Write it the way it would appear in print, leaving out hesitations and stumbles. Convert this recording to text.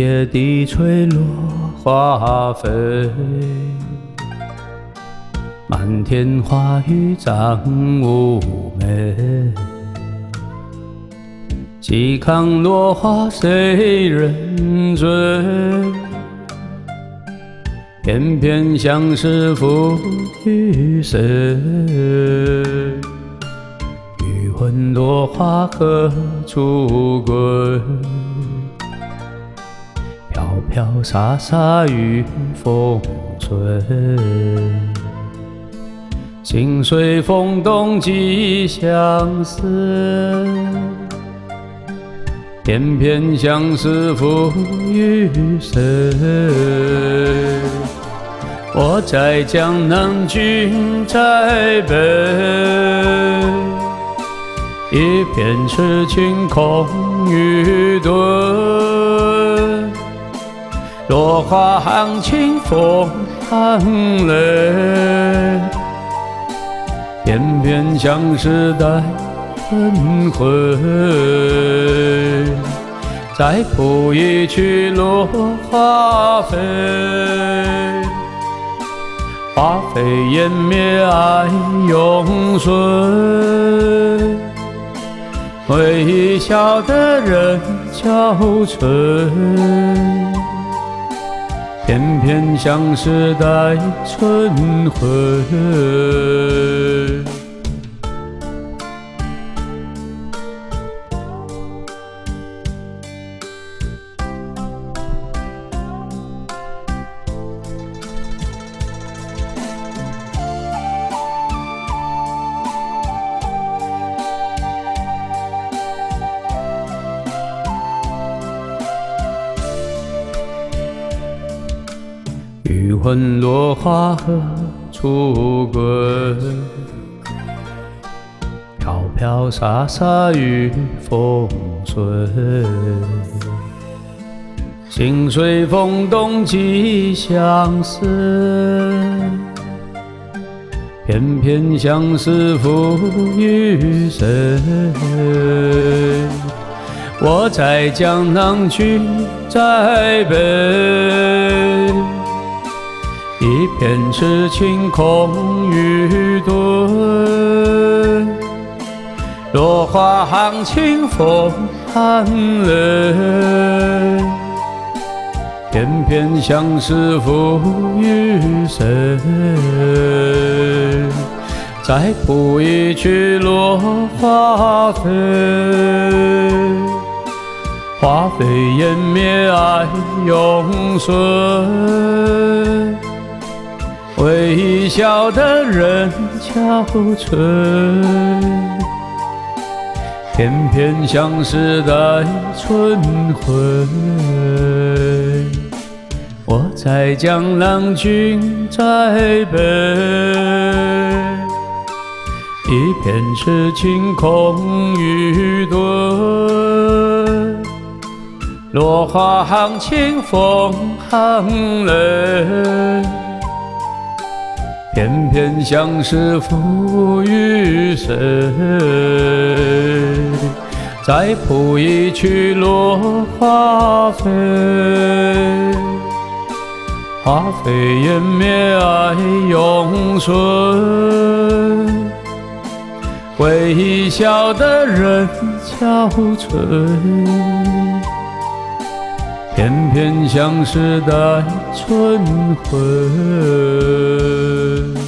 叶低垂落花飞，漫天花雨葬妩媚。几康落花谁人醉？偏偏相思付与谁？余魂落花何处归？飘飘洒洒雨风吹，心随风动寄相思。偏偏相思付与谁？我在江南，君在北。一片痴情空余对，落花含情风含泪。偏偏相思待轮回，再谱一曲落花飞。花飞烟灭爱永存，微笑的人憔悴。偏偏相思待春回。余魂落花何处归？飘飘洒洒雨风吹，心随风动寄相思。偏偏相思付与谁？我在江南，君在北。一片痴情空余对，落花含情风含泪。偏偏相思付与谁？再谱一曲落花飞。花飞烟灭爱永存，微笑的人憔悴。偏偏相思待春回。我在江南，君在北。一片痴情空余对，落花含情风含泪。偏偏相思付与谁？再谱一曲落花飞。花飞烟灭爱永存，微笑的人憔悴。偏偏相思待春回。